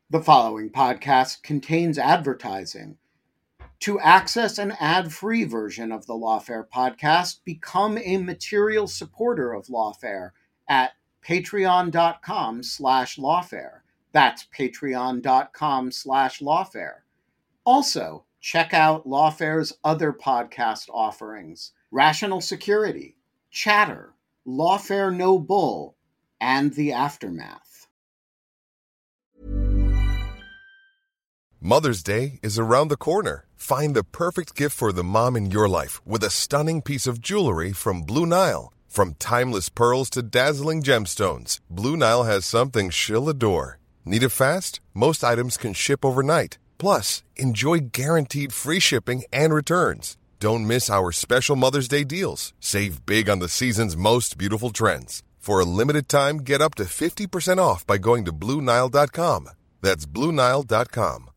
The following podcast contains advertising. To access an ad-free version of the Lawfare podcast, become a material supporter of Lawfare at patreon.com/lawfare. That's patreon.com/lawfare. Also, check out Lawfare's other podcast offerings: Rational Security, Chatter, Lawfare No Bull, and The Aftermath. Mother's Day is around the corner. Find the perfect gift for the mom in your life with a stunning piece of jewelry from Blue Nile. From timeless pearls to dazzling gemstones, Blue Nile has something she'll adore. Need it fast? Most items can ship overnight. Plus, enjoy guaranteed free shipping and returns. Don't miss our special Mother's Day deals. Save big on the season's most beautiful trends. For a limited time, get up to 50% off by going to BlueNile.com. That's BlueNile.com.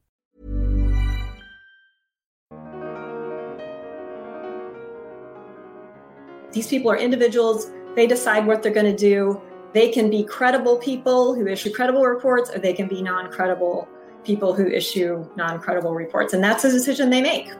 These people are individuals. They decide what they're going to do. They can be credible people who issue credible reports, or they can be non-credible people who issue non-credible reports. And that's a decision they make.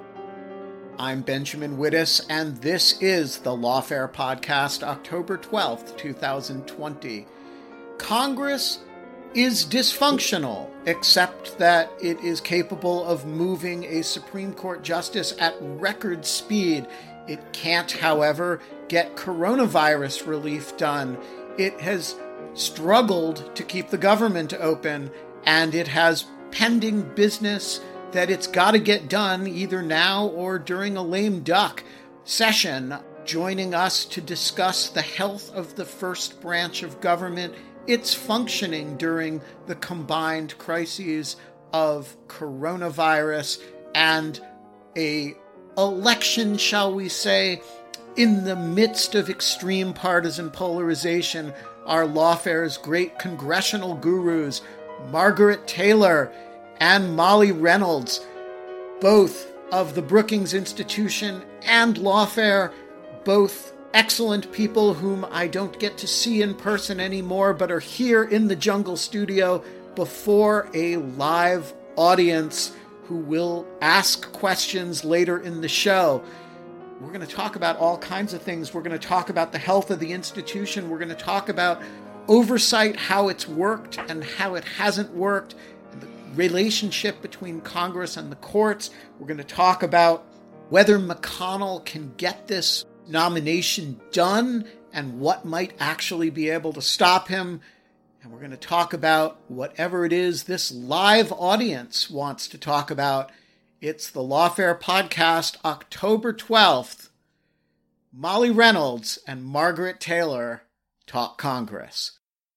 I'm Benjamin Wittes, and this is the Lawfare Podcast, October 12th, 2020. Congress is dysfunctional, except that it is capable of moving a Supreme Court justice at record speed. It can't, however, get coronavirus relief done. It has struggled to keep the government open, and it has pending business that it's got to get done either now or during a lame duck session. Joining us to discuss the health of the first branch of government, its functioning during the combined crises of coronavirus and a election, shall we say, in the midst of extreme partisan polarization, are Lawfare's great congressional gurus, Margaret Taylor and Molly Reynolds, both of the Brookings Institution and Lawfare, both excellent people whom I don't get to see in person anymore, but are here in the Jungle Studio before a live audience who will ask questions later in the show. We're going to talk about all kinds of things. We're going to talk about the health of the institution. We're going to talk about oversight, how it's worked and how it hasn't worked, and the relationship between Congress and the courts. We're going to talk about whether McConnell can get this nomination done and what might actually be able to stop him. And we're going to talk about whatever it is this live audience wants to talk about. It's the Lawfare Podcast, October 12th. Molly Reynolds and Margaret Taylor talk Congress.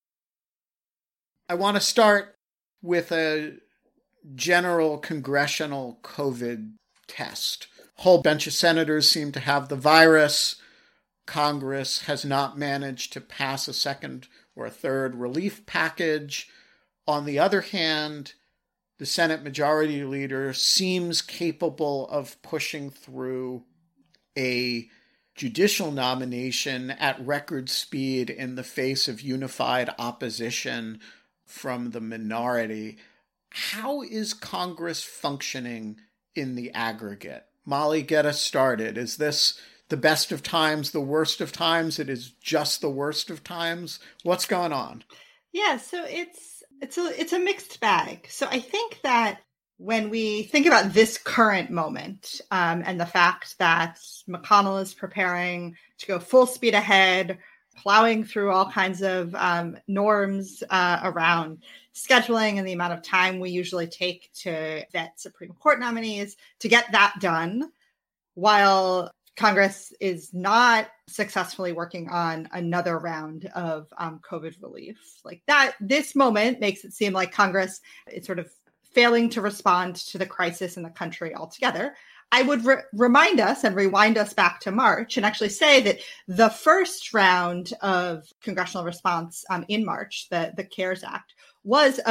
I want to start with a general congressional COVID test. A whole bunch of senators seem to have the virus. Congress has not managed to pass a second or a third relief package. On the other hand, the Senate Majority Leader seems capable of pushing through a judicial nomination at record speed in the face of unified opposition from the minority. How is Congress functioning in the aggregate? Molly, get us started. Is this the best of times, the worst of times? It is just the worst of times? What's going on? Yeah, so it's a mixed bag. So I think that when we think about this current moment and the fact that McConnell is preparing to go full speed ahead, plowing through all kinds of norms around scheduling and the amount of time we usually take to vet Supreme Court nominees, to get that done, while Congress is not successfully working on another round of COVID relief. Like that, this moment makes it seem like Congress is sort of failing to respond to the crisis in the country altogether. I would remind us and rewind us back to March and actually say that the first round of congressional response in March, the CARES Act, was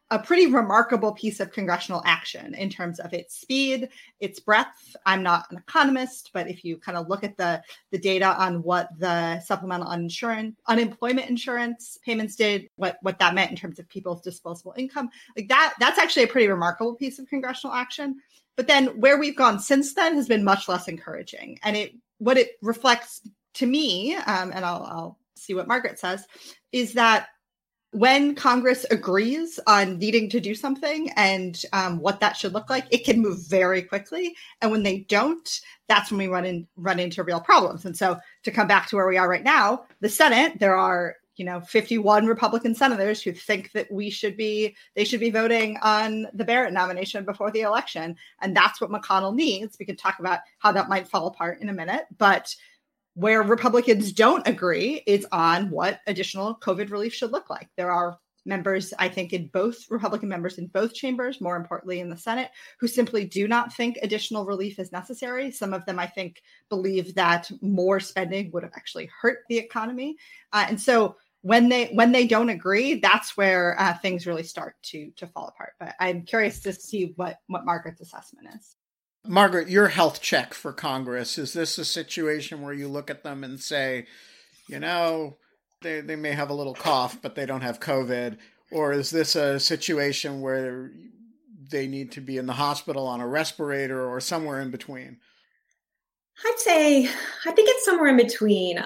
a pretty remarkable piece of congressional action in terms of its speed, its breadth. I'm not an economist, but if you kind of look at the data on what the supplemental unemployment insurance payments did, what that meant in terms of people's disposable income, like that's actually a pretty remarkable piece of congressional action. But then where we've gone since then has been much less encouraging. And what it reflects to me, and I'll see what Margaret says, is that when Congress agrees on needing to do something and what that should look like, it can move very quickly. And when they don't, that's when we run into real problems. And so to come back to where we are right now, the Senate, there are 51 Republican senators who think that they should be voting on the Barrett nomination before the election. And that's what McConnell needs. We can talk about how that might fall apart in a minute. But where Republicans don't agree is on what additional COVID relief should look like. There are members, I think, Republican members in both chambers, more importantly in the Senate, who simply do not think additional relief is necessary. Some of them, I think, believe that more spending would have actually hurt the economy. And so when they don't agree, that's where things really start to fall apart. But I'm curious to see what Margaret's assessment is. Margaret, your health check for Congress, is this a situation where you look at them and say, they may have a little cough, but they don't have COVID? Or is this a situation where they need to be in the hospital on a respirator or somewhere in between? I think it's somewhere in between.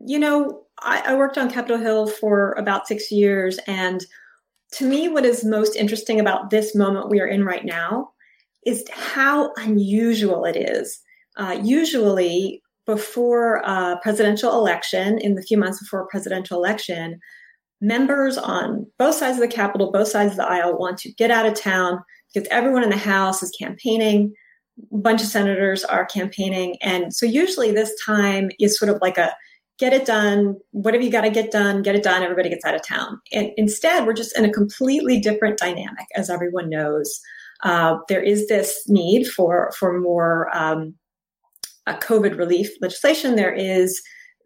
I worked on Capitol Hill for about 6 years. And to me, what is most interesting about this moment we are in right now is how unusual it is. Usually, before a presidential election, in the few months before a presidential election, members on both sides of the Capitol, both sides of the aisle want to get out of town because everyone in the House is campaigning. A bunch of senators are campaigning. And so usually this time is sort of like a get it done, whatever you got to get done, everybody gets out of town. And instead, we're just in a completely different dynamic, as everyone knows. There is this need for more COVID relief legislation. There is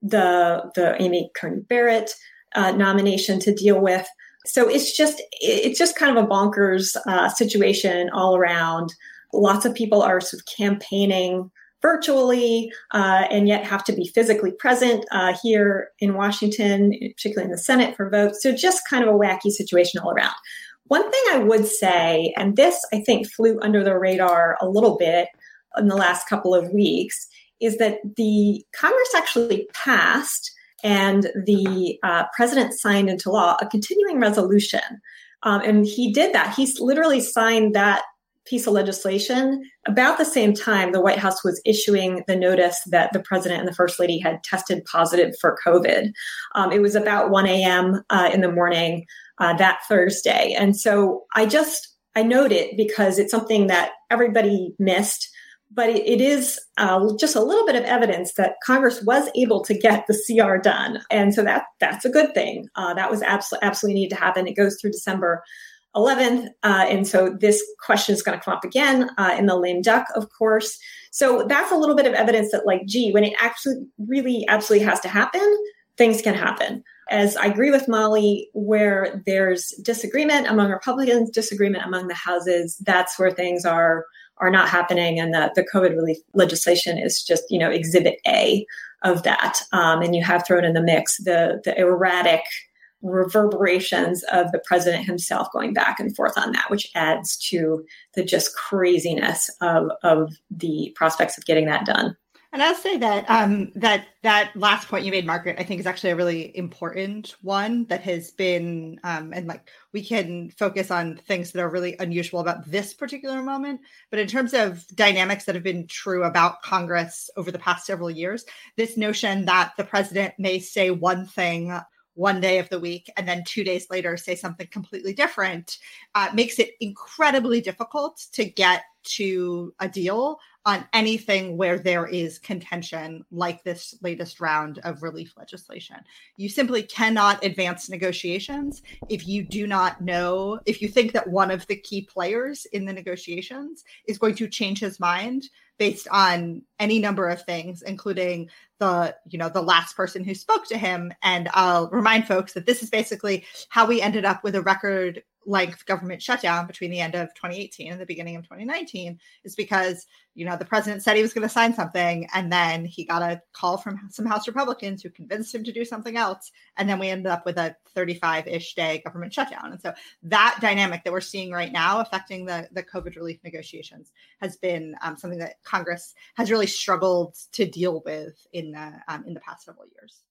the Amy Coney Barrett nomination to deal with. So it's just kind of a bonkers situation all around. Lots of people are sort of campaigning virtually and yet have to be physically present here in Washington, particularly in the Senate for votes. So just kind of a wacky situation all around. One thing I would say, and this I think flew under the radar a little bit in the last couple of weeks, is that the Congress actually passed and the president signed into law a continuing resolution. And he did that. He literally signed that piece of legislation about the same time the White House was issuing the notice that the president and the first lady had tested positive for COVID. It was about 1 a.m. In the morning that Thursday. And so I note it because it's something that everybody missed, but it is just a little bit of evidence that Congress was able to get the CR done. And so that's a good thing. That was absolutely needed to happen. It goes through December 11th. And so this question is going to come up again in the lame duck, of course. So that's a little bit of evidence that when it actually really absolutely has to happen, things can happen. As I agree with Molly, where there's disagreement among Republicans, disagreement among the houses, that's where things are not happening. And the COVID relief legislation is just, exhibit A of that. And you have thrown in the mix the erratic reverberations of the president himself going back and forth on that, which adds to the just craziness of the prospects of getting that done. And I'll say that that last point you made, Margaret, I think is actually a really important one that has been, we can focus on things that are really unusual about this particular moment. But in terms of dynamics that have been true about Congress over the past several years, this notion that the president may say one thing one day of the week and then 2 days later say something completely different makes it incredibly difficult to get to a deal on anything where there is contention like this latest round of relief legislation. You simply cannot advance negotiations if you do not know, if you think that one of the key players in the negotiations is going to change his mind based on any number of things, including the last person who spoke to him. And I'll remind folks that this is basically how we ended up with a record length government shutdown between the end of 2018 and the beginning of 2019 is because, the president said he was going to sign something, and then he got a call from some House Republicans who convinced him to do something else. And then we ended up with a 35-ish day government shutdown. And so that dynamic that we're seeing right now affecting the COVID relief negotiations has been something that Congress has really struggled to deal with in the past several years.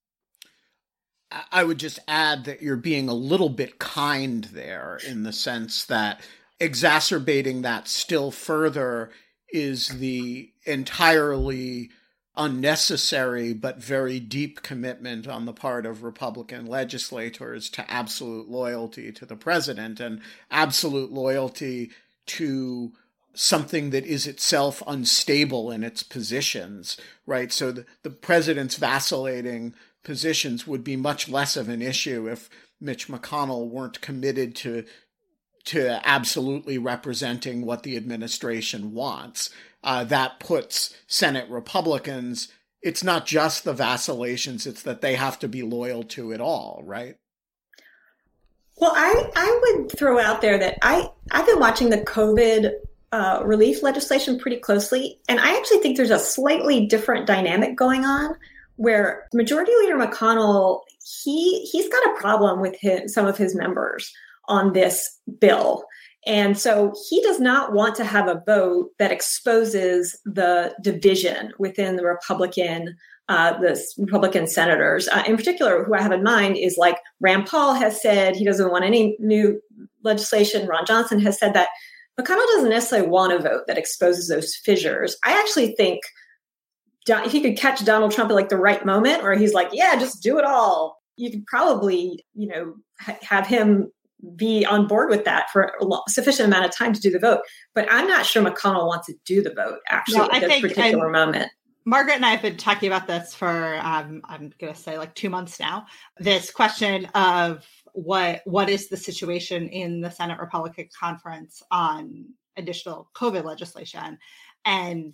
I would just add that you're being a little bit kind there, in the sense that exacerbating that still further is the entirely unnecessary but very deep commitment on the part of Republican legislators to absolute loyalty to the president and absolute loyalty to something that is itself unstable in its positions, right? So the president's vacillating positions would be much less of an issue if Mitch McConnell weren't committed to absolutely representing what the administration wants. That puts Senate Republicans, it's not just the vacillations, it's that they have to be loyal to it all, right? Well, I would throw out there that I've been watching the COVID relief legislation pretty closely, and I actually think there's a slightly different dynamic going on, where Majority Leader McConnell, he's got a problem with some of his members on this bill. And so he does not want to have a vote that exposes the division within the Republican senators. In particular, who I have in mind is like Rand Paul has said he doesn't want any new legislation. Ron Johnson has said that. McConnell doesn't necessarily want a vote that exposes those fissures. I actually think if he could catch Donald Trump at like the right moment, where he's like, yeah, just do it all, you could probably, have him be on board with that for a sufficient amount of time to do the vote. But I'm not sure McConnell wants to do the vote at this particular moment. Margaret and I have been talking about this for, I'm going to say like 2 months now, this question of what is the situation in the Senate Republican Conference on additional COVID legislation. And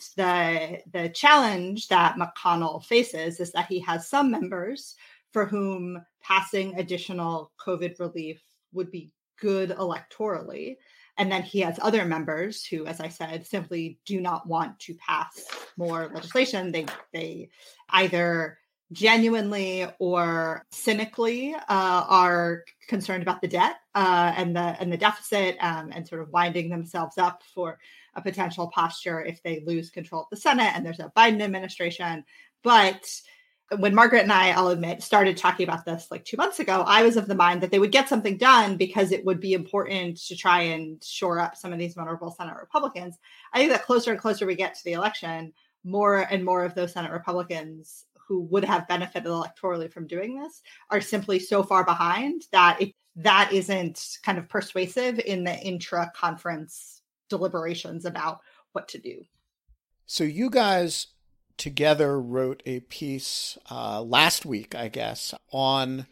the challenge that McConnell faces is that he has some members for whom passing additional COVID relief would be good electorally. And then he has other members who, as I said, simply do not want to pass more legislation. They either genuinely or cynically are concerned about the debt and the deficit and sort of winding themselves up for a potential posture if they lose control of the Senate and there's a Biden administration. But when Margaret and I, I'll admit, started talking about this like 2 months ago, I was of the mind that they would get something done because it would be important to try and shore up some of these vulnerable Senate Republicans. I think that closer and closer we get to the election, more and more of those Senate Republicans who would have benefited electorally from doing this are simply so far behind that that isn't kind of persuasive in the intra-conference deliberations about what to do. So you guys together wrote a piece last week, I guess, on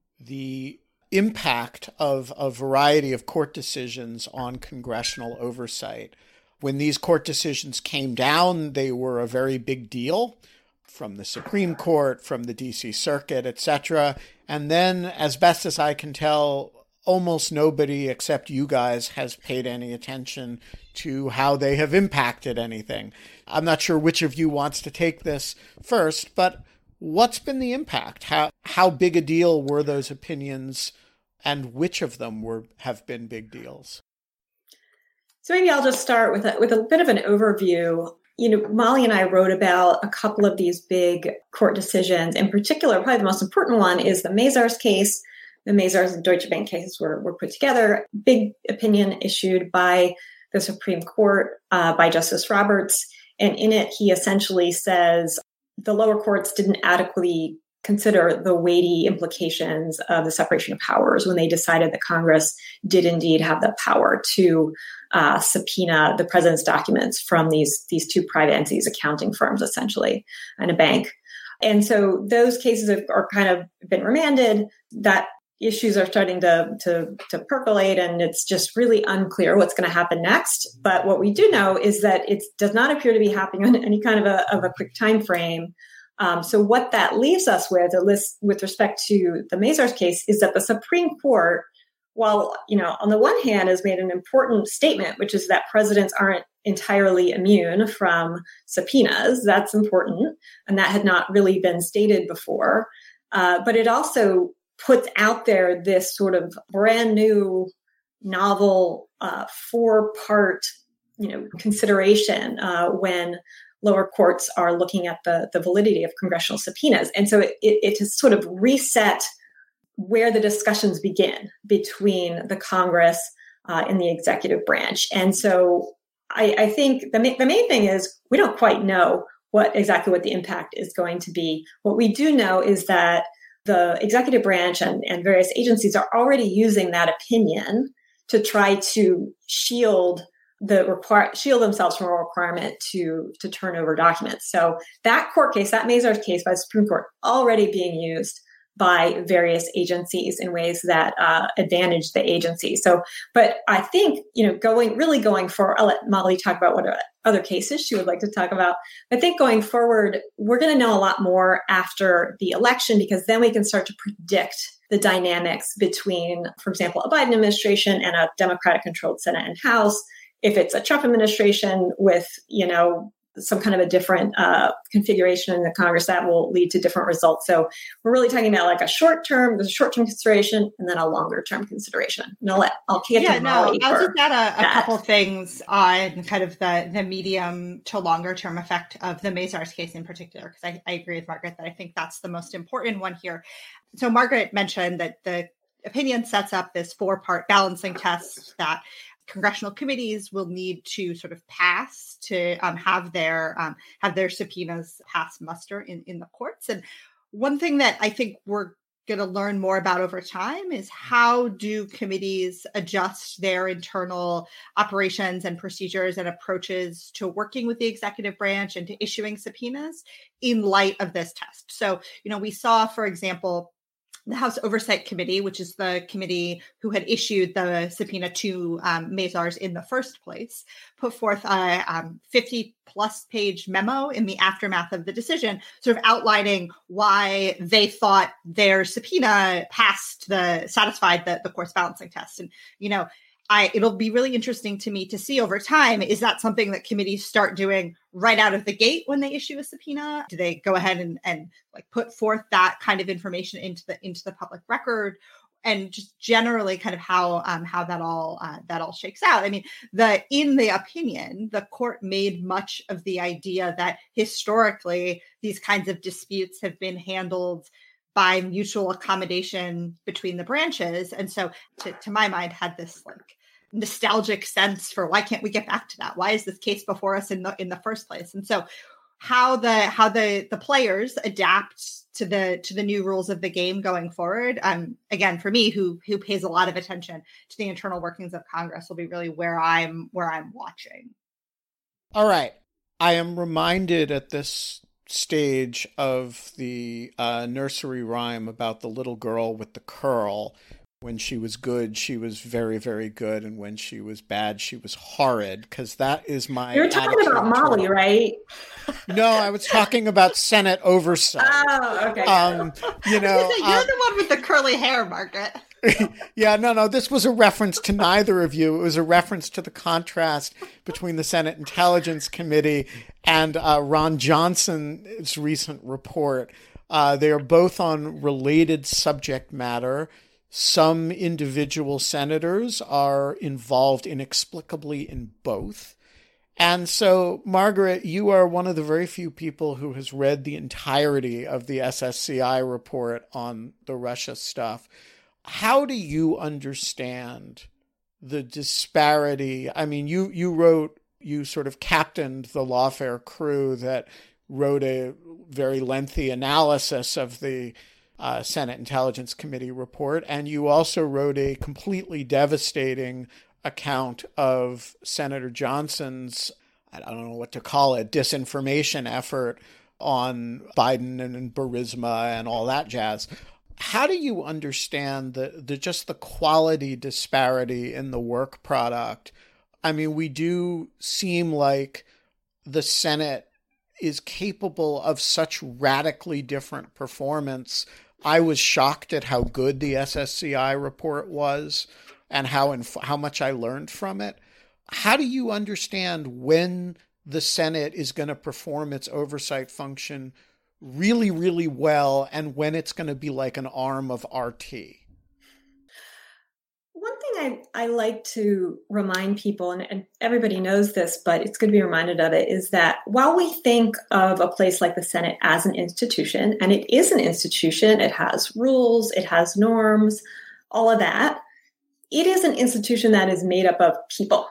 the impact of a variety of court decisions on congressional oversight. When these court decisions came down, they were a very big deal from the Supreme Court, from the DC Circuit, etc. And then, as best as I can tell, almost nobody except you guys has paid any attention to how they have impacted anything. I'm not sure which of you wants to take this first, but what's been the impact? How big a deal were those opinions, and which of them have been big deals? So maybe I'll just start with a bit of an overview. Molly and I wrote about a couple of these big court decisions. In particular, probably the most important one is the Mazars case. The Mazars and Deutsche Bank cases were put together. Big opinion issued by the Supreme Court by Justice Roberts. And in it, he essentially says the lower courts didn't adequately consider the weighty implications of the separation of powers when they decided that Congress did indeed have the power to subpoena the president's documents from these two private entities, accounting firms, essentially, and a bank. And so those cases are kind of been remanded. That issues are starting to percolate, and it's just really unclear what's going to happen next. But what we do know is that it does not appear to be happening on any kind of a quick time frame. So what that leaves us with, at least with respect to the Mazars case, is that the Supreme Court while, on the one hand has made an important statement, which is that presidents aren't entirely immune from subpoenas. That's important. And that had not really been stated before. But it also puts out there this sort of brand new novel 4-part, consideration when lower courts are looking at the validity of congressional subpoenas. And so it has sort of reset where the discussions begin between the Congress and the executive branch. And so I think the main thing is we don't quite know exactly what the impact is going to be. What we do know is that the executive branch and various agencies are already using that opinion to try to shield themselves from a requirement to turn over documents. So that court case, that Mazars case by the Supreme Court, already being used by various agencies in ways that advantage the agency. So, but I think, going forward, I'll let Molly talk about what other cases she would like to talk about. I think going forward, we're going to know a lot more after the election, because then we can start to predict the dynamics between, for example, a Biden administration and a Democratic-controlled Senate and House. If it's a Trump administration with, some kind of a different configuration in the Congress, that will lead to different results. So we're really talking about like there's a short-term consideration and then a longer-term consideration. And I'll kick it to Molly. I'll just add a couple things on kind of the medium to longer-term effect of the Mazars case in particular, because I agree with Margaret that I think that's the most important one here. So Margaret mentioned that the opinion sets up this 4-part balancing test that congressional committees will need to sort of pass to have their subpoenas pass muster in the courts. And one thing that I think we're going to learn more about over time is how do committees adjust their internal operations and procedures and approaches to working with the executive branch and to issuing subpoenas in light of this test. So, we saw, for example, the House Oversight Committee, which is the committee who had issued the subpoena to Mazars in the first place, put forth a 50-plus page memo in the aftermath of the decision, sort of outlining why they thought their subpoena satisfied the court's balancing test. And, it'll be really interesting to me to see over time, is that something that committees start doing right out of the gate when they issue a subpoena? Do they go ahead and put forth that kind of information into the public record? And just generally kind of how that all shakes out. I mean, in the opinion, the court made much of the idea that historically these kinds of disputes have been handled by mutual accommodation between the branches. And so to my mind had this nostalgic sense for why can't we get back to that? Why is this case before us in the first place? And so how the players adapt to the new rules of the game going forward. Again, for me, who pays a lot of attention to the internal workings of Congress, will be really where I'm watching. All right. I am reminded at this stage of the nursery rhyme about the little girl with the curl. When she was good, she was very, very good. And when she was bad, she was horrid. Because that is my You're talking about Molly, right? No, I was talking about Senate oversight. Oh, okay. You're the one with the curly hair, Margaret. Yeah, no. This was a reference to neither of you. It was a reference to the contrast between the Senate Intelligence Committee and Ron Johnson's recent report. They are both on related subject matter. Some individual senators are involved inexplicably in both. And so, Margaret, you are one of the very few people who has read the entirety of the SSCI report on the Russia stuff. How do you understand the disparity? I mean, you sort of captained the Lawfare crew that wrote a very lengthy analysis of the Senate Intelligence Committee report, and you also wrote a completely devastating account of Senator Johnson's, I don't know what to call it, disinformation effort on Biden and Burisma and all that jazz. How do you understand the quality disparity in the work product? I mean, we do seem like the Senate is capable of such radically different performance I was shocked at how good the SSCI report was and how much I learned from it. How do you understand when the Senate is going to perform its oversight function really, really well and when it's going to be like an arm of RT? One thing I like to remind people, and everybody knows this, but it's good to be reminded of it, is that while we think of a place like the Senate as an institution, and it is an institution, it has rules, it has norms, all of that, it is an institution that is made up of people.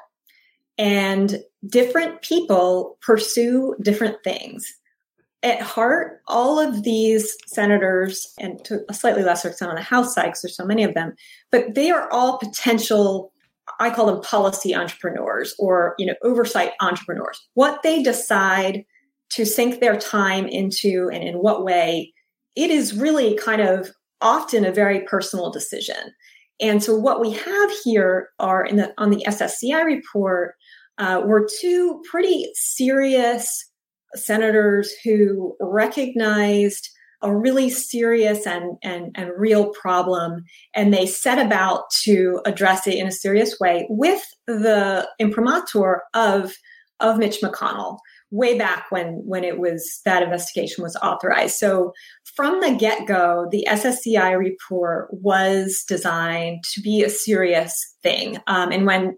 And different people pursue different things. At heart, all of these senators, and to a slightly lesser extent on the House side, because there's so many of them, but they are all potential, I call them policy entrepreneurs or, oversight entrepreneurs. What they decide to sink their time into and in what way, it is really kind of often a very personal decision. And so what we have here are on the SSCI report were two pretty serious senators who recognized a really serious and real problem, and they set about to address it in a serious way with the imprimatur of Mitch McConnell way back when it was that investigation was authorized. So from the get-go, the SSCI report was designed to be a serious thing. And when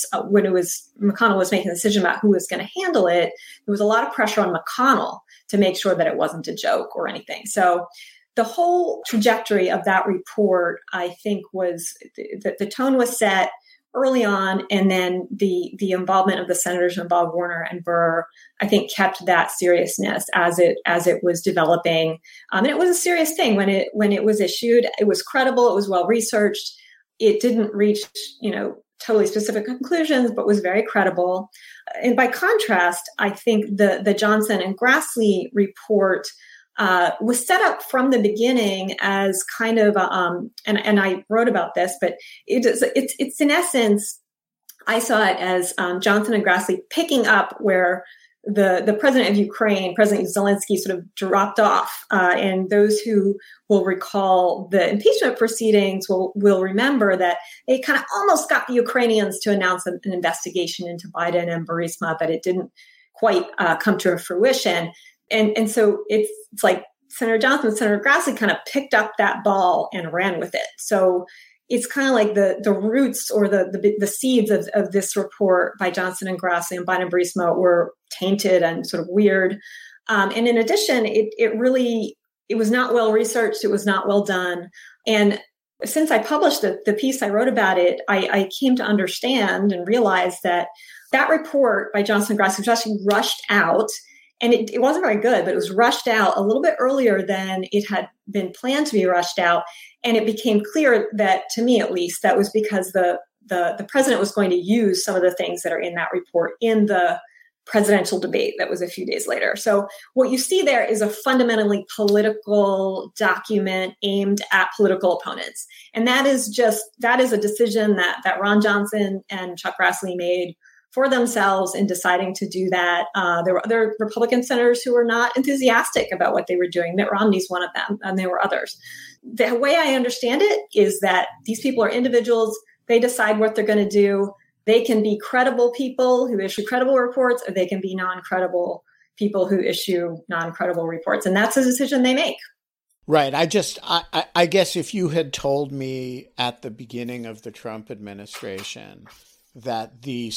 McConnell was making a decision about who was going to handle it, there was a lot of pressure on McConnell to make sure that it wasn't a joke or anything. So the whole trajectory of that report, I think, was the tone was set early on, and then the involvement of the senators involved, Warner and Burr, I think kept that seriousness as it was developing. And it was a serious thing when it was issued. It was credible. It was well researched. It didn't reach totally specific conclusions, but was very credible. And by contrast, I think the Johnson and Grassley report was set up from the beginning as kind of, and I wrote about this, but it's in essence, I saw it as Johnson and Grassley picking up where the president of Ukraine, President Zelensky, sort of dropped off. And those who will recall the impeachment proceedings will remember that they kind of almost got the Ukrainians to announce an investigation into Biden and Burisma, but it didn't quite come to fruition. And so it's like Senator Johnson and Senator Grassley kind of picked up that ball and ran with it. So it's kind of like the roots or the seeds of this report by Johnson and Grassley and Biden and Burisma were tainted and sort of weird. And in addition, it was not well researched. It was not well done. And since I published the piece I wrote about it, I came to understand and realize that report by Johnson and Grassley was actually rushed out. And it wasn't very good, but it was rushed out a little bit earlier than it had been planned to be rushed out. And it became clear that, to me at least, that was because the president was going to use some of the things that are in that report in the presidential debate that was a few days later. So what you see there is a fundamentally political document aimed at political opponents. And that is a decision that Ron Johnson and Chuck Grassley made for themselves in deciding to do that. There were other Republican senators who were not enthusiastic about what they were doing. Mitt Romney's one of them, and there were others. The way I understand it is that these people are individuals. They decide what they're going to do. They can be credible people who issue credible reports, or they can be non-credible people who issue non-credible reports. And that's a decision they make. Right. I guess if you had told me at the beginning of the Trump administration that the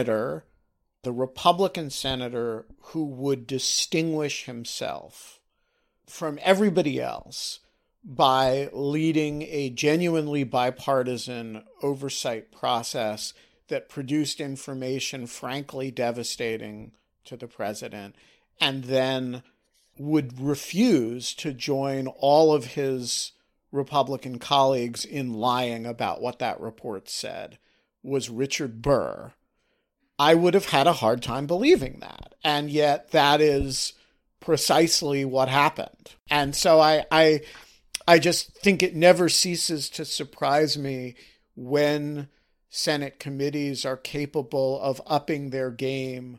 Republican senator who would distinguish himself from everybody else by leading a genuinely bipartisan oversight process that produced information frankly devastating to the president, and then would refuse to join all of his Republican colleagues in lying about what that report said, was Richard Burr, I would have had a hard time believing that. And yet that is precisely what happened. And so I just think it never ceases to surprise me when Senate committees are capable of upping their game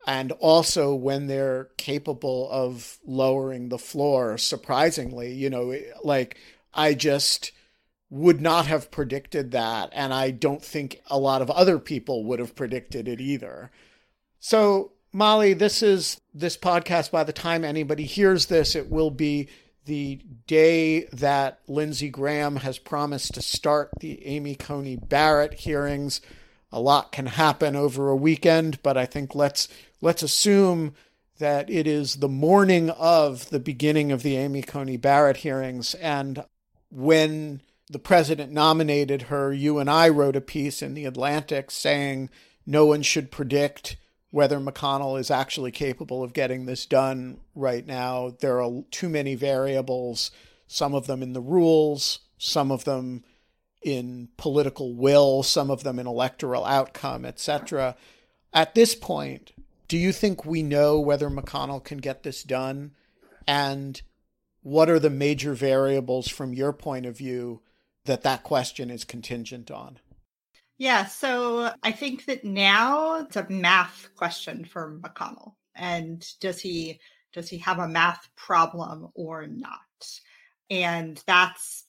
And also when they're capable of lowering the floor, surprisingly, like I just would not have predicted that. And I don't think a lot of other people would have predicted it either. So, Molly, this podcast, by the time anybody hears this, it will be the day that Lindsey Graham has promised to start the Amy Coney Barrett hearings. A lot can happen over a weekend, but I think let's assume that it is the morning of the beginning of the Amy Coney Barrett hearings. And when the president nominated her, you and I wrote a piece in The Atlantic saying no one should predict whether McConnell is actually capable of getting this done right now. There are too many variables, some of them in the rules, some of them in political will, some of them in electoral outcome, etc. At this point, do you think we know whether McConnell can get this done? And what are the major variables from your point of view that question is contingent on? Yeah, so I think that now it's a math question for McConnell. And does he have a math problem or not? And that's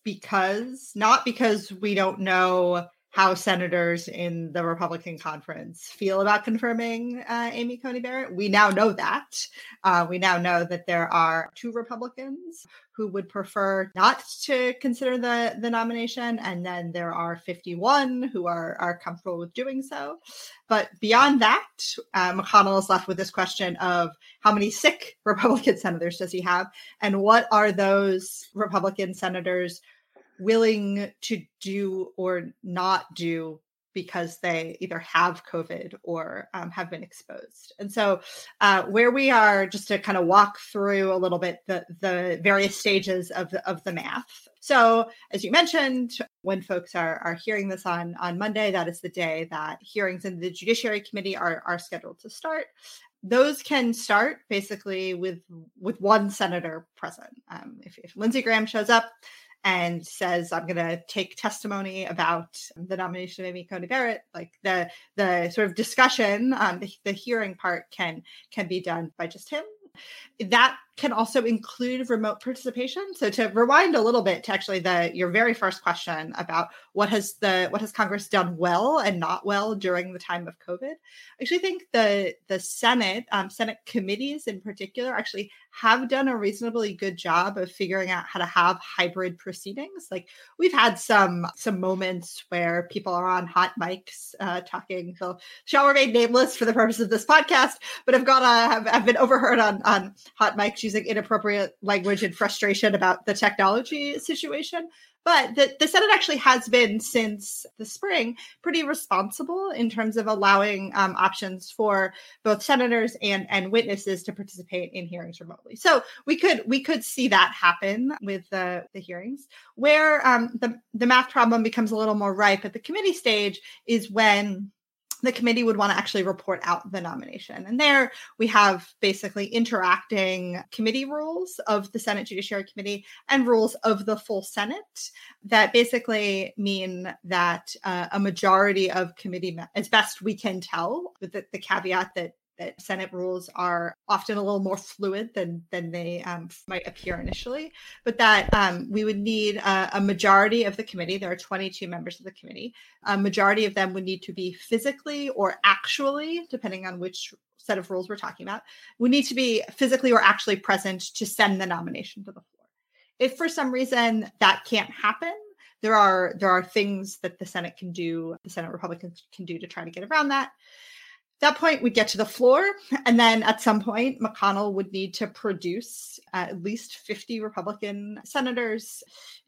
not because we don't know how senators in the Republican conference feel about confirming Amy Coney Barrett. We now know that. We now know that there are 2 Republicans who would prefer not to consider the nomination. And then there are 51 who are comfortable with doing so. But beyond that, McConnell is left with this question of how many sick Republican senators does he have? And what are those Republican senators willing to do or not do because they either have COVID or have been exposed. And so where we are, just to kind of walk through a little bit the various stages of the math. So as you mentioned, when folks are hearing this on Monday, that is the day that hearings in the Judiciary Committee are scheduled to start. Those can start basically with one senator present. If Lindsey Graham shows up and says, I'm going to take testimony about the nomination of Amy Coney Barrett, like the sort of discussion, the hearing part can be done by just him. That can also include remote participation. So to rewind a little bit to actually your very first question about what has Congress done well and not well during the time of COVID, I actually think the Senate committees in particular actually have done a reasonably good job of figuring out how to have hybrid proceedings. Like we've had some moments where people are on hot mics talking. So shall remain nameless for the purpose of this podcast, but have been overheard on hot mics using inappropriate language and frustration about the technology situation. But the Senate actually has been, since the spring, pretty responsible in terms of allowing options for both senators and witnesses to participate in hearings remotely. So we could see that happen with the hearings. Where the math problem becomes a little more ripe at the committee stage is when the committee would want to actually report out the nomination. And there we have basically interacting committee rules of the Senate Judiciary Committee and rules of the full Senate that basically mean that a majority of committee, as best we can tell, with the caveat that Senate rules are often a little more fluid than they might appear initially, but that we would need a majority of the committee. There are 22 members of the committee. A majority of them would need to be physically or actually, depending on which set of rules we're talking about, would need to be physically or actually present to send the nomination to the floor. If for some reason that can't happen, there are things that the Senate can do, the Senate Republicans can do to try to get around that. At that point, we'd get to the floor, and then at some point, McConnell would need to produce at least 50 Republican senators.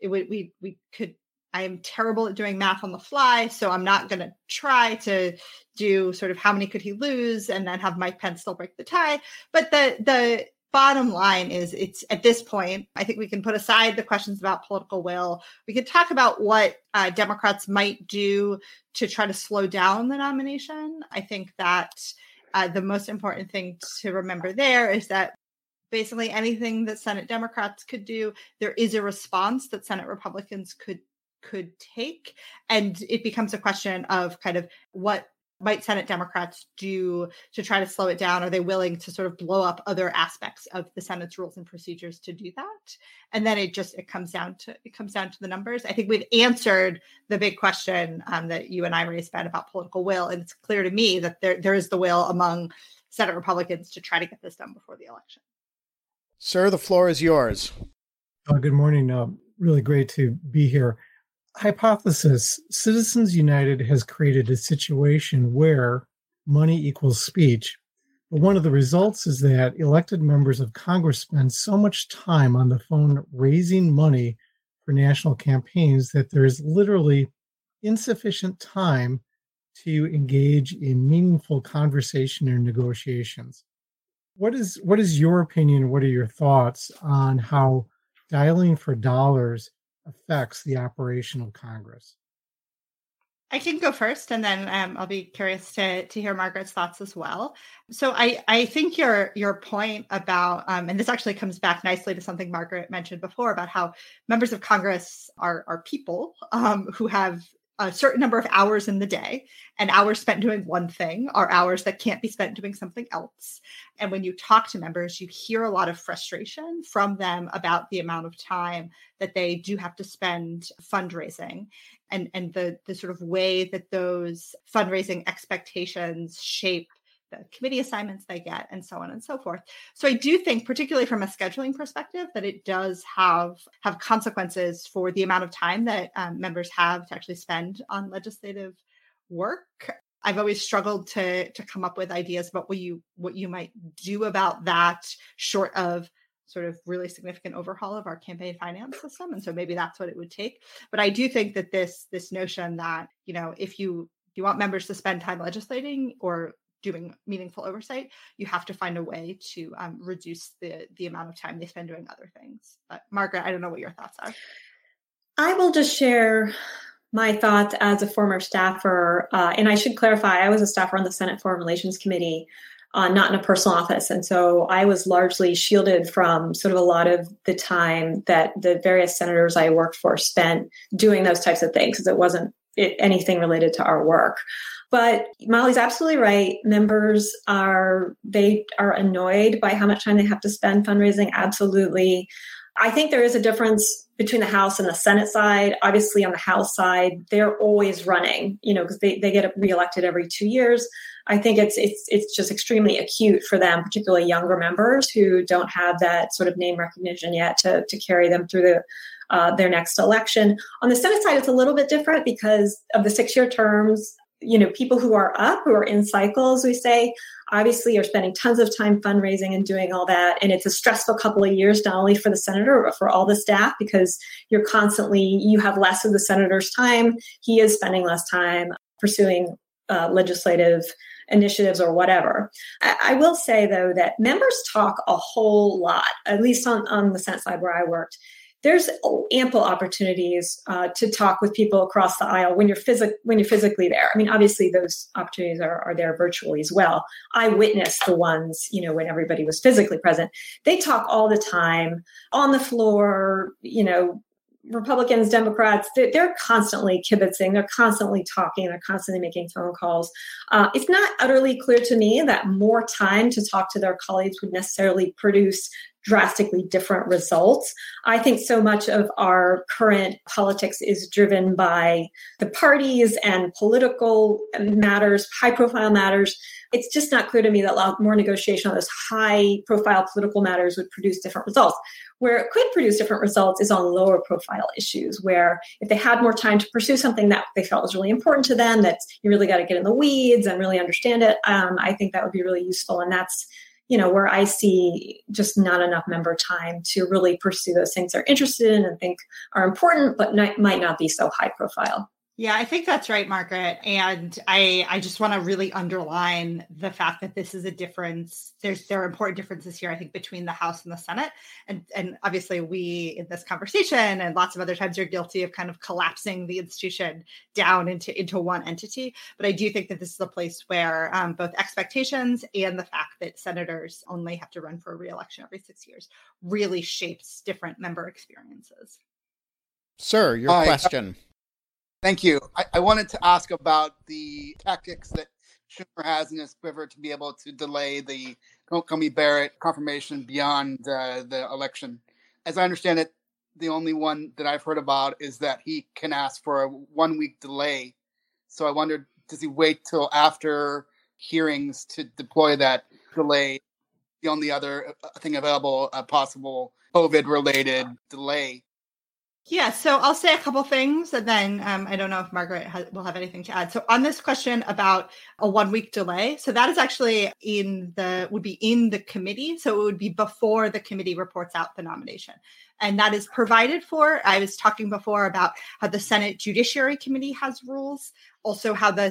I am terrible at doing math on the fly, so I'm not going to try to do sort of how many could he lose and then have Mike Pence still break the tie. But the bottom line is, it's at this point, I think we can put aside the questions about political will. We could talk about what Democrats might do to try to slow down the nomination. I think that the most important thing to remember there is that basically anything that Senate Democrats could do, there is a response that Senate Republicans could take. And it becomes a question of kind of what might Senate Democrats do to try to slow it down? Are they willing to sort of blow up other aspects of the Senate's rules and procedures to do that? And then it comes down to the numbers. I think we've answered the big question that you and I raised, Ben, about political will, and it's clear to me that there is the will among Senate Republicans to try to get this done before the election. Sir, the floor is yours. Good morning. Really great to be here. Hypothesis: Citizens United has created a situation where money equals speech. But one of the results is that elected members of Congress spend so much time on the phone raising money for national campaigns that there is literally insufficient time to engage in meaningful conversation or negotiations. What is your opinion? What are your thoughts on how dialing for dollars affects the operation of Congress? I can go first, and then I'll be curious to hear Margaret's thoughts as well. So I think your point about, and this actually comes back nicely to something Margaret mentioned before about how members of Congress are people who have a certain number of hours in the day, and hours spent doing one thing are hours that can't be spent doing something else. And when you talk to members, you hear a lot of frustration from them about the amount of time that they do have to spend fundraising, and the sort of way that those fundraising expectations shape the committee assignments they get, and so on and so forth. So I do think, particularly from a scheduling perspective, that it does have consequences for the amount of time that members have to actually spend on legislative work. I've always struggled to come up with ideas about what you might do about that, short of sort of really significant overhaul of our campaign finance system. And so maybe that's what it would take. But I do think that this notion that, if you want members to spend time legislating or doing meaningful oversight, you have to find a way to reduce the amount of time they spend doing other things. But Margaret, I don't know what your thoughts are. I will just share my thoughts as a former staffer. And I should clarify, I was a staffer on the Senate Foreign Relations Committee, not in a personal office. And so I was largely shielded from sort of a lot of the time that the various senators I worked for spent doing those types of things, because it wasn't anything related to our work. But Molly's absolutely right. Members are annoyed by how much time they have to spend fundraising. Absolutely. I think there is a difference between the House and the Senate side. Obviously, on the House side, they're always running, because they get reelected every 2 years. I think it's just extremely acute for them, particularly younger members who don't have that sort of name recognition yet to carry them through their next election. On the Senate side, it's a little bit different because of the 6-year terms. People who are in cycles, we say, obviously are spending tons of time fundraising and doing all that. And it's a stressful couple of years, not only for the senator, but for all the staff, because you have less of the senator's time. He is spending less time pursuing legislative initiatives or whatever. I will say, though, that members talk a whole lot, at least on the Senate side where I worked. There's ample opportunities to talk with people across the aisle when you're physically there. I mean, obviously those opportunities are there virtually as well. I witnessed the ones, when everybody was physically present. They talk all the time on the floor, Republicans, Democrats, they're constantly kibitzing, they're constantly talking, they're constantly making phone calls. It's not utterly clear to me that more time to talk to their colleagues would necessarily produce drastically different results. I think so much of our current politics is driven by the parties and political matters, high-profile matters. It's just not clear to me that a lot more negotiation on those high-profile political matters would produce different results. Where it could produce different results is on lower-profile issues, where if they had more time to pursue something that they felt was really important to them, that you really got to get in the weeds and really understand it, I think that would be really useful. And that's where I see just not enough member time to really pursue those things they're interested in and think are important, but might not be so high profile. Yeah, I think that's right, Margaret. And I just want to really underline the fact that this is a difference. There are important differences here, I think, between the House and the Senate. And obviously we, in this conversation and lots of other times, are guilty of kind of collapsing the institution down into one entity. But I do think that this is a place where both expectations and the fact that senators only have to run for a re-election every 6 years really shapes different member experiences. Sir, your question. Thank you. I wanted to ask about the tactics that Schumer has in his quiver to be able to delay the Comey Barrett confirmation beyond the election. As I understand it, the only one that I've heard about is that he can ask for a 1-week delay. So I wondered, does he wait till after hearings to deploy that delay? The only other thing available, a possible COVID-related delay. Yeah, so I'll say a couple things, and then I don't know if Margaret will have anything to add. So on this question about a 1-week delay, so that is actually would be in the committee. So it would be before the committee reports out the nomination. And that is provided for. I was talking before about how the Senate Judiciary Committee has rules, also how the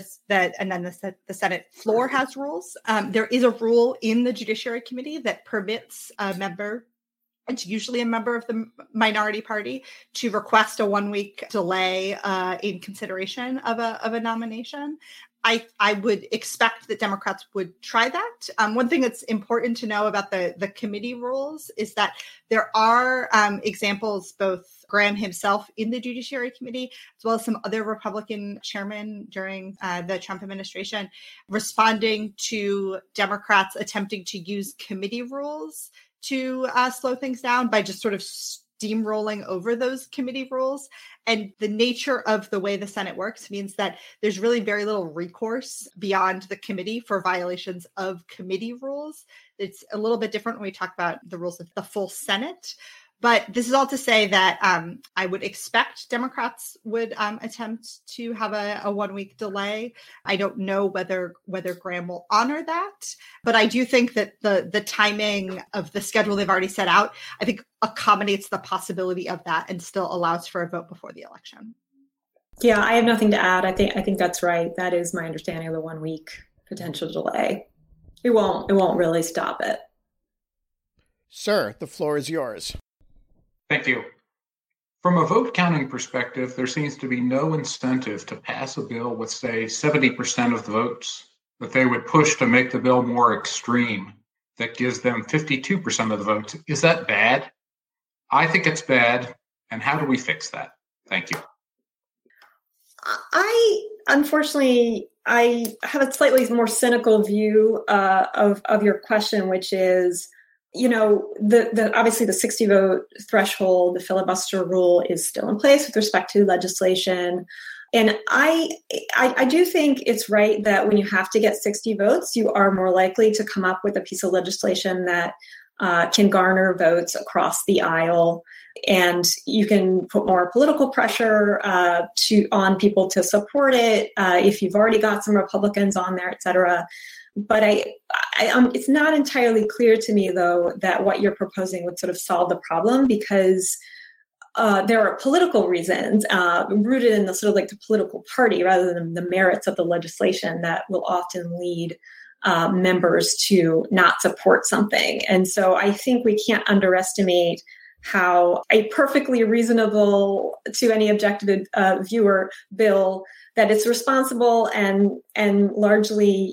Senate floor has rules. There is a rule in the Judiciary Committee that permits a member, it's usually a member of the minority party, to request a 1-week delay in consideration of a nomination. I would expect that Democrats would try that. One thing that's important to know about the committee rules is that there are examples, both Graham himself in the Judiciary Committee, as well as some other Republican chairmen during the Trump administration, responding to Democrats attempting to use committee rules to slow things down by just sort of steamrolling over those committee rules. And the nature of the way the Senate works means that there's really very little recourse beyond the committee for violations of committee rules. It's a little bit different when we talk about the rules of the full Senate. But this is all to say that I would expect Democrats would attempt to have a 1-week delay. I don't know whether Graham will honor that, but I do think that the timing of the schedule they've already set out, I think, accommodates the possibility of that and still allows for a vote before the election. Yeah, I have nothing to add. I think that's right. That is my understanding of the 1-week potential delay. It won't really stop it. Sir, the floor is yours. Thank you. From a vote counting perspective, there seems to be no incentive to pass a bill with, say, 70% of the votes that they would push to make the bill more extreme that gives them 52% of the votes. Is that bad? I think it's bad. And how do we fix that? Thank you. Unfortunately, I have a slightly more cynical view of your question, which is, the obviously the 60 vote threshold, the filibuster rule is still in place with respect to legislation. And I do think it's right that when you have to get 60 votes, you are more likely to come up with a piece of legislation that can garner votes across the aisle. And you can put more political pressure on people to support it if you've already got some Republicans on there, et cetera. But it's not entirely clear to me, though, that what you're proposing would sort of solve the problem, because there are political reasons rooted in the sort of like the political party rather than the merits of the legislation that will often lead members to not support something. And so I think we can't underestimate how a perfectly reasonable to any objective viewer bill, that it's responsible and largely,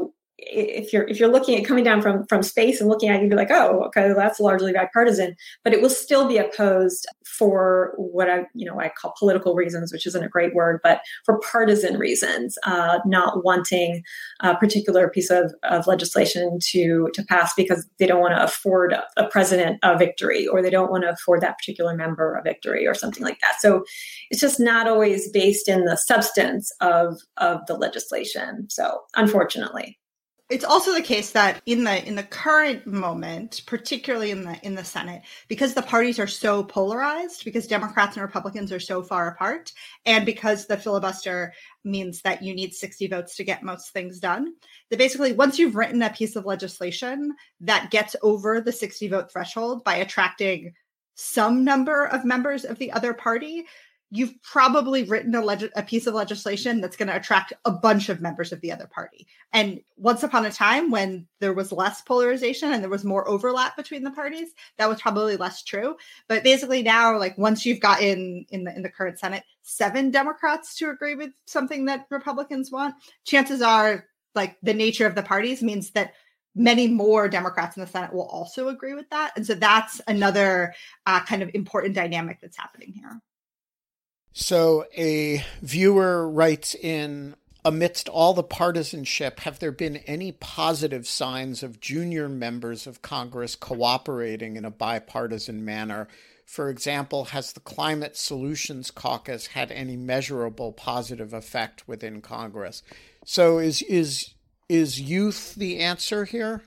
if you're looking at coming down from space and looking at it, you'd be like, oh, okay, that's largely bipartisan, but it will still be opposed for what I call political reasons, which isn't a great word, but for partisan reasons, not wanting a particular piece of legislation to pass because they don't want to afford a president a victory, or they don't want to afford that particular member a victory or something like that. So it's just not always based in the substance of the legislation. So unfortunately. It's also the case that in the current moment, particularly in the Senate, because the parties are so polarized, because Democrats and Republicans are so far apart, and because the filibuster means that you need 60 votes to get most things done, that basically once you've written a piece of legislation that gets over the 60 vote threshold by attracting some number of members of the other party, you've probably written a piece of legislation that's going to attract a bunch of members of the other party. And once upon a time, when there was less polarization and there was more overlap between the parties, that was probably less true. But basically now, like once you've got in the current Senate 7 Democrats to agree with something that Republicans want, chances are, like, the nature of the parties means that many more Democrats in the Senate will also agree with that. And so that's another kind of important dynamic that's happening here. So a viewer writes in amidst all the partisanship, have there been any positive signs of junior members of Congress cooperating in a bipartisan manner? For example, has the Climate Solutions Caucus had any measurable positive effect within Congress? So is youth the answer here?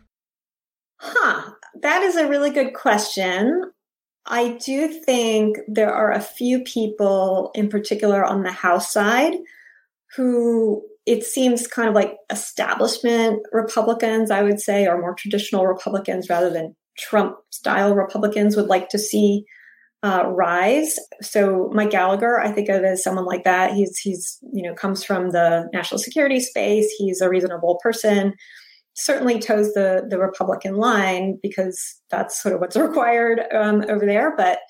That is a really good question. I do think there are a few people in particular on the House side who it seems kind of like establishment Republicans, I would say, or more traditional Republicans rather than Trump-style Republicans would like to see rise. So Mike Gallagher, I think of as someone like that. He's comes from the national security space. He's a reasonable person. Certainly toes the Republican line because that's sort of what's required over there. But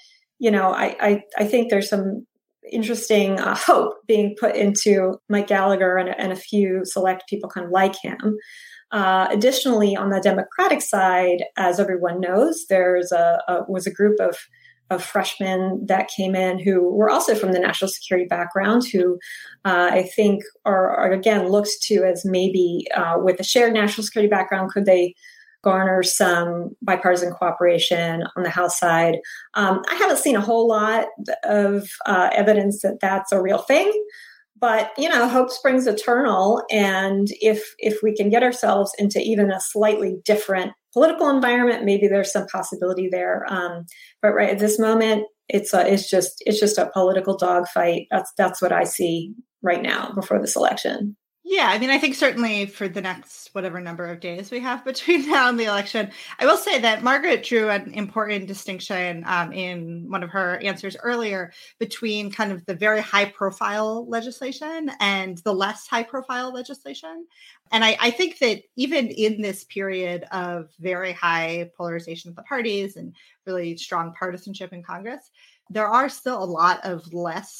I think there's some interesting hope being put into Mike Gallagher and a few select people kind of like him. Additionally, on the Democratic side, as everyone knows, there's was a group of freshmen that came in who were also from the national security background, who I think are again looked to as maybe with a shared national security background, could they garner some bipartisan cooperation on the House side? I haven't seen a whole lot of evidence that that's a real thing, but hope springs eternal. And if we can get ourselves into even a slightly different political environment, maybe there's some possibility there. But right at this moment, it's just a political dogfight. That's what I see right now before this election. Yeah, I mean, I think certainly for the next whatever number of days we have between now and the election, I will say that Margaret drew an important distinction in one of her answers earlier between kind of the very high-profile legislation and the less high-profile legislation. And I think that even in this period of very high polarization of the parties and really strong partisanship in Congress, there are still a lot of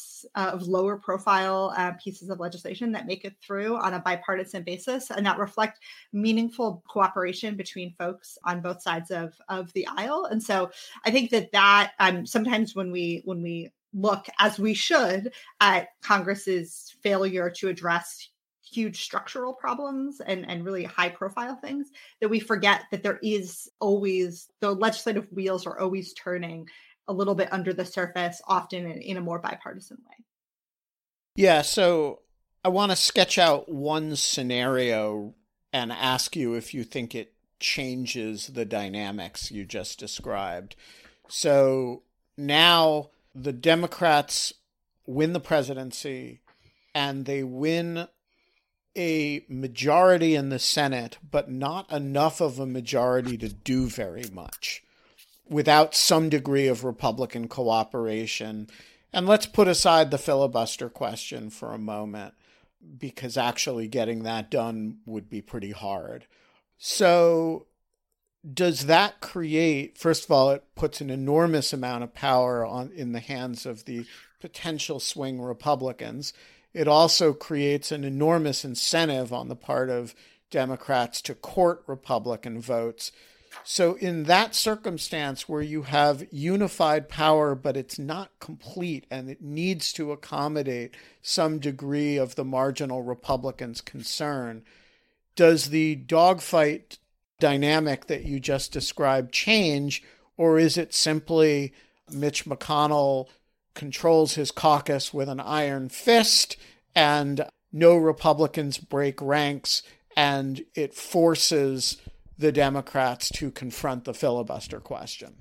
lower profile pieces of legislation that make it through on a bipartisan basis and that reflect meaningful cooperation between folks on both sides of the aisle. And so I think that sometimes when we look, as we should, at Congress's failure to address huge structural problems and really high profile things, that we forget that there is always, the legislative wheels are always turning a little bit under the surface, often in a more bipartisan way. Yeah, so I want to sketch out one scenario and ask you if you think it changes the dynamics you just described. So now the Democrats win the presidency and they win a majority in the Senate, but not enough of a majority to do very much without some degree of Republican cooperation. And let's put aside the filibuster question for a moment, because actually getting that done would be pretty hard. So does that create, first of all, it puts an enormous amount of power in the hands of the potential swing Republicans. It also creates an enormous incentive on the part of Democrats to court Republican votes. So in that circumstance where you have unified power, but it's not complete and it needs to accommodate some degree of the marginal Republicans' concern, does the dogfight dynamic that you just described change, or is it simply Mitch McConnell controls his caucus with an iron fist and no Republicans break ranks and it forces the Democrats to confront the filibuster question?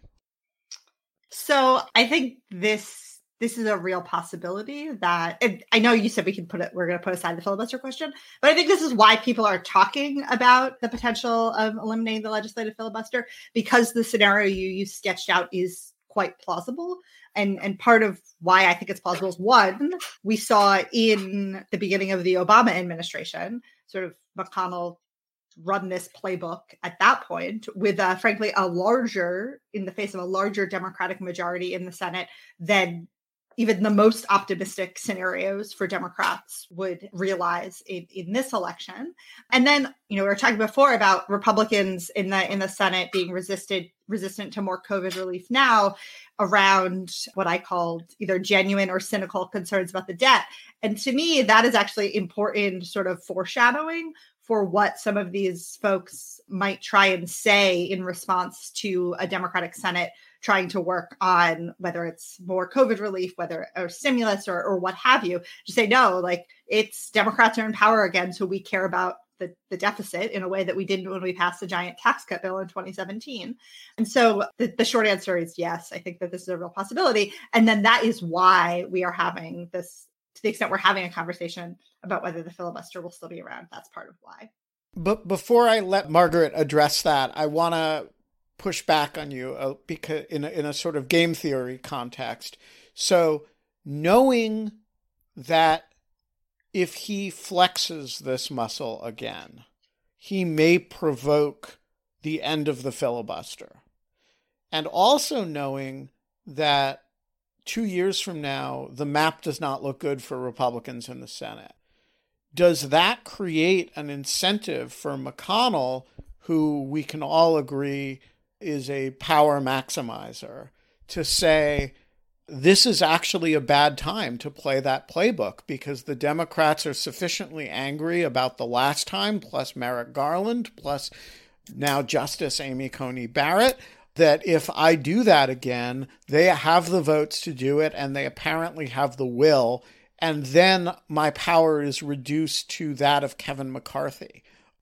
So I think this is a real possibility that, and I know you said we're going to put aside the filibuster question, but I think this is why people are talking about the potential of eliminating the legislative filibuster, because the scenario you sketched out is quite plausible. And part of why I think it's plausible is, one, we saw in the beginning of the Obama administration, sort of McConnell run this playbook at that point with, frankly, in the face of a larger Democratic majority in the Senate than even the most optimistic scenarios for Democrats would realize in this election. And then, we were talking before about Republicans in the Senate being resistant to more COVID relief now around what I called either genuine or cynical concerns about the debt. And to me, that is actually important sort of foreshadowing for what some of these folks might try and say in response to a Democratic Senate trying to work on whether it's more COVID relief, or stimulus or what have you, to say, no, like it's Democrats are in power again. So we care about the deficit in a way that we didn't when we passed the giant tax cut bill in 2017. And so the short answer is yes, I think that this is a real possibility. And then that is why we are having this, to the extent we're having a conversation about whether the filibuster will still be around. That's part of why. But before I let Margaret address that, I want to push back on you because in a sort of game theory context. So knowing that if he flexes this muscle again, he may provoke the end of the filibuster. And also knowing that 2 years from now, the map does not look good for Republicans in the Senate. Does that create an incentive for McConnell, who we can all agree is a power maximizer, to say, this is actually a bad time to play that playbook because the Democrats are sufficiently angry about the last time, plus Merrick Garland, plus now Justice Amy Coney Barrett, that if I do that again, they have the votes to do it and they apparently have the will. And then my power is reduced to that of Kevin McCarthy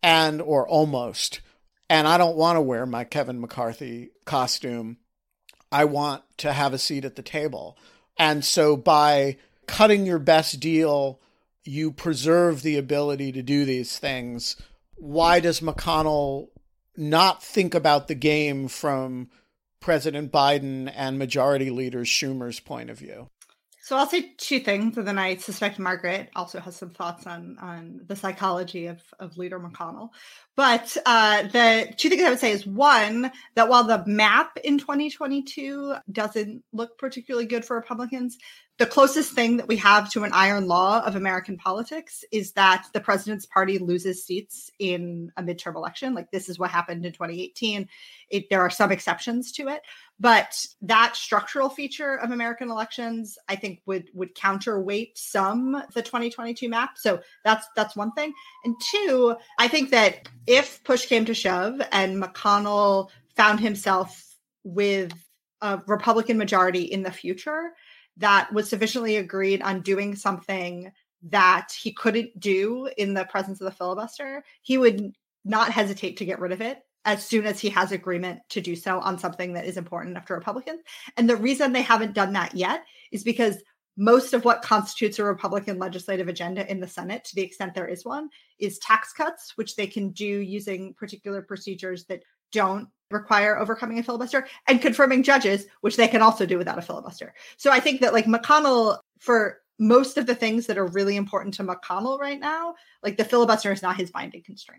or almost. And I don't want to wear my Kevin McCarthy costume. I want to have a seat at the table. And so by cutting your best deal, you preserve the ability to do these things. Why does McConnell not think about the game from President Biden and Majority Leader Schumer's point of view? So I'll say two things, and then I suspect Margaret also has some thoughts on the psychology of Leader McConnell. But the two things I would say is, one, that while the map in 2022 doesn't look particularly good for Republicans, the closest thing that we have to an iron law of American politics is that the president's party loses seats in a midterm election. Like, this is what happened in 2018. There are some exceptions to it. But that structural feature of American elections, I think, would counterweight some of the 2022 map. So that's one thing. And two, I think that if push came to shove and McConnell found himself with a Republican majority in the future that was sufficiently agreed on doing something that he couldn't do in the presence of the filibuster, he would not hesitate to get rid of it as soon as he has agreement to do so on something that is important enough to Republicans. And the reason they haven't done that yet is because most of what constitutes a Republican legislative agenda in the Senate, to the extent there is one, is tax cuts, which they can do using particular procedures that don't require overcoming a filibuster, and confirming judges, which they can also do without a filibuster. So I think that, like, McConnell, for most of the things that are really important to McConnell right now, like, the filibuster is not his binding constraint.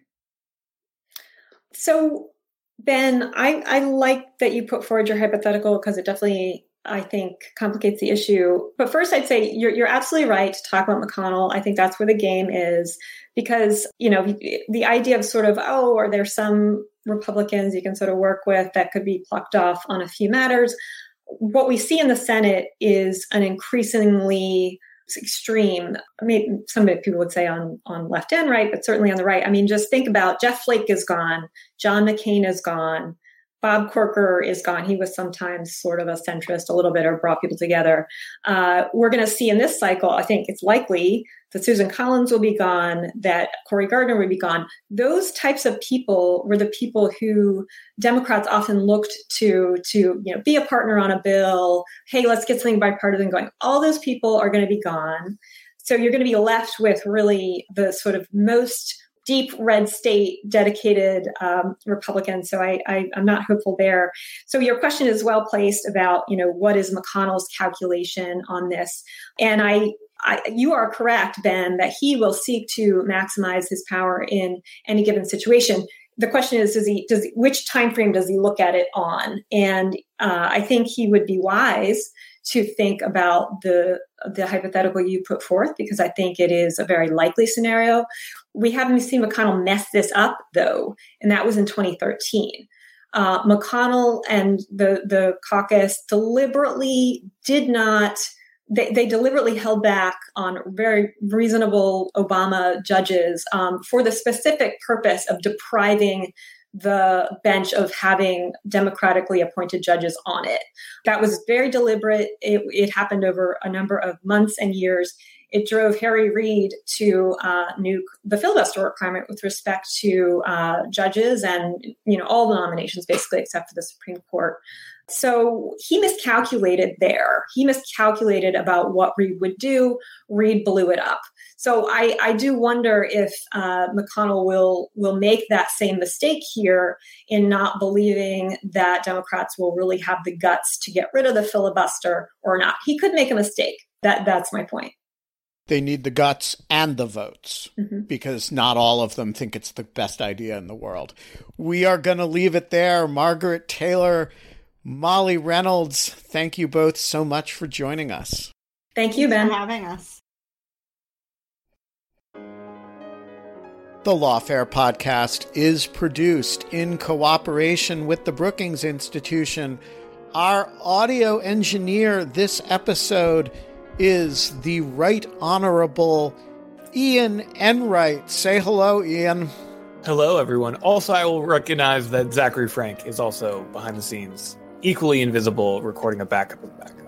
So, Ben, I like that you put forward your hypothetical because it definitely, I think, complicates the issue. But first, I'd say you're absolutely right to talk about McConnell. I think that's where the game is because, the idea of sort of, are there some Republicans you can sort of work with that could be plucked off on a few matters? What we see in the Senate is an increasingly extreme, maybe some people would say on left and right, but certainly on the right. I mean, just think about Jeff Flake is gone. John McCain is gone. Bob Corker is gone. He was sometimes sort of a centrist a little bit or brought people together. We're going to see in this cycle, I think it's likely that Susan Collins will be gone, that Cory Gardner will be gone. Those types of people were the people who Democrats often looked to be a partner on a bill. Hey, let's get something bipartisan going. All those people are going to be gone. So you're going to be left with really the sort of most deep red state dedicated Republicans. So I'm not hopeful there. So your question is well placed about, what is McConnell's calculation on this? And you are correct, Ben, that he will seek to maximize his power in any given situation. The question is, which time frame does he look at it on? And I think he would be wise to think about the hypothetical you put forth, because I think it is a very likely scenario. We haven't seen McConnell mess this up, though, and that was in 2013. McConnell and the caucus deliberately did not. They deliberately held back on very reasonable Obama judges for the specific purpose of depriving the bench of having democratically appointed judges on it. That was very deliberate. It happened over a number of months and years. It drove Harry Reid to nuke the filibuster requirement with respect to judges and all the nominations, basically, except for the Supreme Court. So he miscalculated there. He miscalculated about what Reid would do. Reid blew it up. So I do wonder if McConnell will make that same mistake here in not believing that Democrats will really have the guts to get rid of the filibuster or not. He could make a mistake. That's my point. They need the guts and the votes, because not all of them think it's the best idea in the world. We are going to leave it there. Margaret Taylor, Molly Reynolds, thank you both so much for joining us. Thank you, Ben. For having us. The Lawfare podcast is produced in cooperation with the Brookings Institution. Our audio engineer this episode is the Right Honorable Ian Enright. Say hello, Ian. Hello, everyone. Also, I will recognize that Zachary Frank is also behind the scenes, equally invisible, recording a backup of the backup.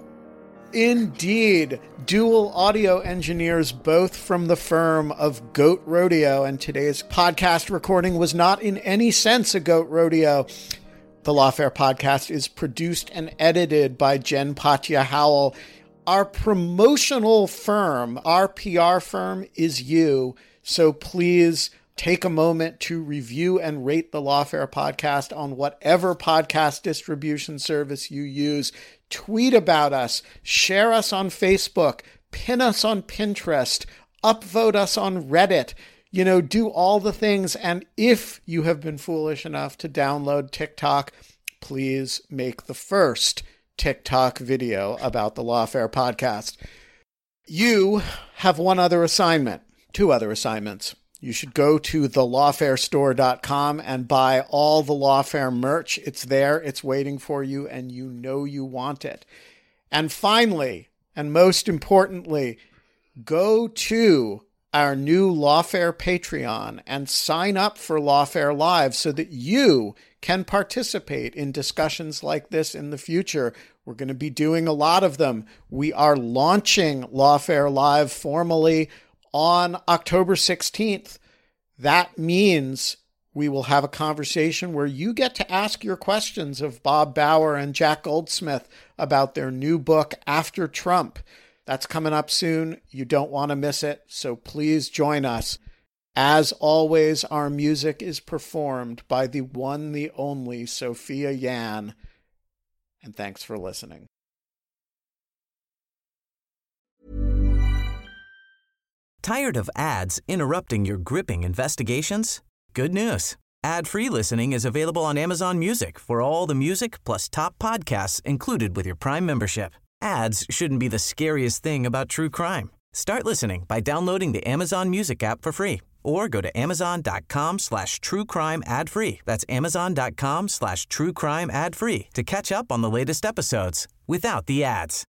Indeed. Dual audio engineers, both from the firm of Goat Rodeo, and today's podcast recording was not in any sense a Goat Rodeo. The Lawfare podcast is produced and edited by Jen Patja Howell. Our promotional firm, our PR firm, is you. So please take a moment to review and rate the Lawfare podcast on whatever podcast distribution service you use. Tweet about us, share us on Facebook, pin us on Pinterest, upvote us on Reddit. Do all the things. And if you have been foolish enough to download TikTok, please make the first TikTok video about the Lawfare podcast. You have two other assignments. You should go to thelawfarestore.com and buy all the Lawfare merch. It's there, it's waiting for you, and you want it. And finally, and most importantly, go to our new Lawfare Patreon and sign up for Lawfare Live so that you can participate in discussions like this in the future. We're going to be doing a lot of them. We are launching Lawfare Live formally on October 16th. That means we will have a conversation where you get to ask your questions of Bob Bauer and Jack Goldsmith about their new book, After Trump. That's coming up soon. You don't want to miss it, so please join us. As always, our music is performed by the one, the only Sophia Yan. And thanks for listening. Tired of ads interrupting your gripping investigations? Good news. Ad-free listening is available on Amazon Music for all the music plus top podcasts included with your Prime membership. Ads shouldn't be the scariest thing about true crime. Start listening by downloading the Amazon Music app for free or go to amazon.com/truecrime ad-free. That's amazon.com/truecrime ad-free to catch up on the latest episodes without the ads.